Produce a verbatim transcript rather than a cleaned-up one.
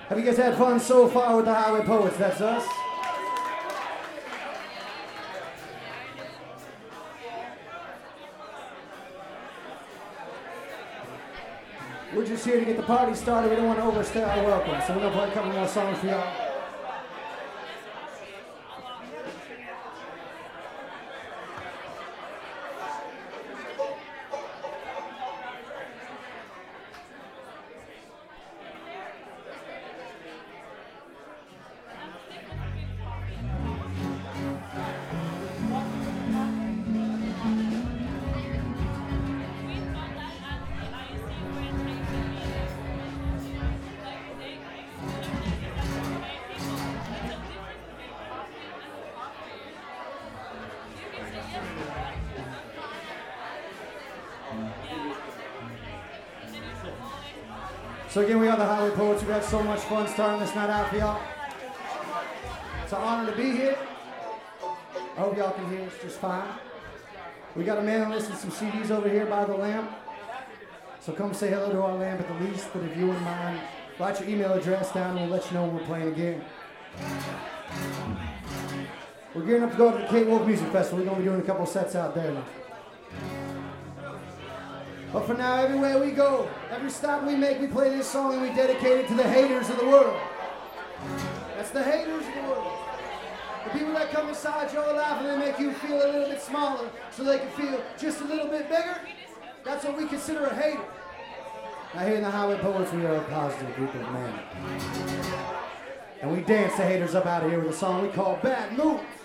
Have you guys had fun so far with the Highway Poets? That's us. We're just here to get the party started. We don't want to overstay our welcome, so we're going to play a couple more songs for y'all. So again, we are the Highway Poets. We've had so much fun starting this night out for y'all. It's an honor to be here. I hope y'all can hear us just fine. We got a mailing list and some C Ds over here by the lamp. So come say hello to our lamp at the least, but if you wouldn't mind, write your email address down and we'll let you know when we're playing again. We're gearing up to go to the Cape Wolf Music Festival. We're going to be doing a couple sets out there now. But for now, everywhere we go, every stop we make, we play this song and we dedicate it to the haters of the world. That's the haters of the world. The people that come inside your life and they make you feel a little bit smaller so they can feel just a little bit bigger. That's what we consider a hater. Now here in the Highway Poets, we are a positive group of men. And we dance the haters up out of here with a song we call Bad Mood.